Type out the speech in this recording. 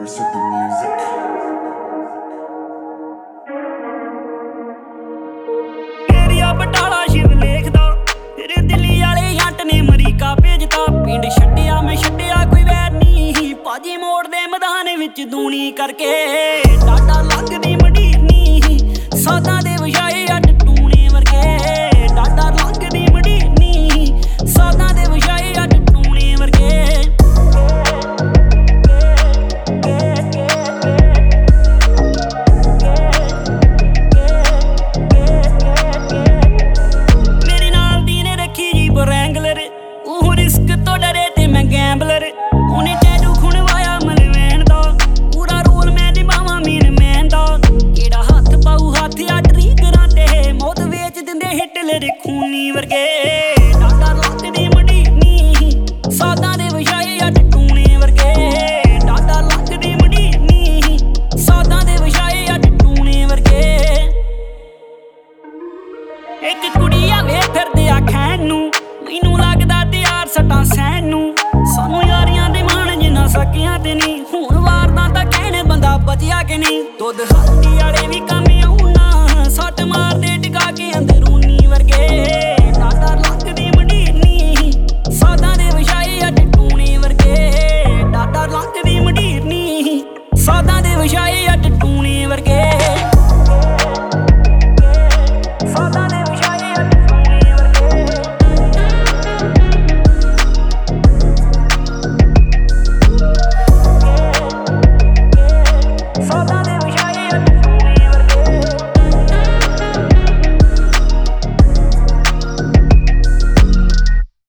universe with the music. Area Batala Shiv ਲੇਖਦਾ ਤੇਰੇ ਦਿੱਲੀ ਵਾਲੇ ਜੱਟ ਨੇ ਅਮਰੀਕਾ ਭੇਜਤਾ। ਪਿੰਡ ਛੱਡਿਆ ਮੈਂ ਛੱਡਿਆ ਕੋਈ ਵੈਰ ਨਹੀਂ, ਭਾਜੀ ਮੋੜ ਦੇ ਮੈਦਾਨ ਵਿੱਚ ਦੂਣੀ ਕਰਕੇ ਡਾਡਾ ਲੰਘਦੀ ਮੰਡੀਰਨੀ, ਸਾਦਾਂ ਦੇ ਵਿਛਾਏ ਅੱਡ ਟੂਣੇ ਵਰਗੇ। ਡਾਡਾ ਲੰਘਦੀ ਮੰਡੀਰਨੀ, ਸਾਦਾਂ ਦੇ ਵਿਛਾਏ ਅੱਡ ਟੂਣੇ ਵਰਗੇ। ਮੇਰੇ ਨਾਲ ਦੀ ਨੇ ਰੱਖੀ ਜੀ ਬਰੈਂਗਲਰ, ਉਹ ਰਿਸਕ ਤੋਂ ਡਰੇ ਤੇ ਮੈਂ ਗੈਂਬਲਰ। ਉਹਨੇ ਟੈਟੂ ਖੁਣਵਾਇਆ ਮਲਵੈਣ ਦਾ, ਪੂਰਾ ਰੋਲ ਮੈਂ ਨਿਭਾਵਾਂ ਮੀਨ ਮੈਨ ਦਾ। ਕਿਹੜਾ ਹੱਥ ਪਾਊ ਹੱਥ ਆ ਟਰੀਗਰਾਂ ਤੇ, ਮੌਤ ਵੇਚ ਦਿੰਦੇ ਹਿਟਲਰ ਖੂਨੀ ਵਰਗੇ। ਡਾਡਾ ਲੰਘਦੀ ਮੰਡੀਰਨੀ, ਸਾਦਾਂ ਦੇ ਵਿਛਾਏ ਅੱਡ ਟੂਣੇ ਵਰਗੇ। ਡਾਡਾ ਲੰਘਦੀ ਮੰਡੀਰਨੀ, ਸਾਦਾਂ ਦੇ ਵਿਛਾਏ ਅੱਡ ਟੂਣੇ ਵਰਗੇ। ਇੱਕ ਕੁੜੀ ਆਵੇ ਫਿਰਦੇ ਆ ਖੈਨ ਨੂੰ, ਮੈਨੂੰ ਲੱਗਦਾ ਤਿਆਰ ਸੱਟਾਂ ਸਹਿਣ ਨੂੰ। ਸਾਨੂੰ ਯਾਰੀਆਂ ਦੇ ਮਾਣ ਜਿੰਨਾ ਸਕਿਆਂ ਤੇ ਨਹੀਂ, ਹੁਣ ਵਾਰਦਾਂ ਤਾਂ ਕਹਿਣ ਬੰਦਾ ਬਚਿਆ ਕਿ ਨਹੀਂ। ਦੁੱਧ ਹਲਦੀ ਵਾਲੇ ਵੀ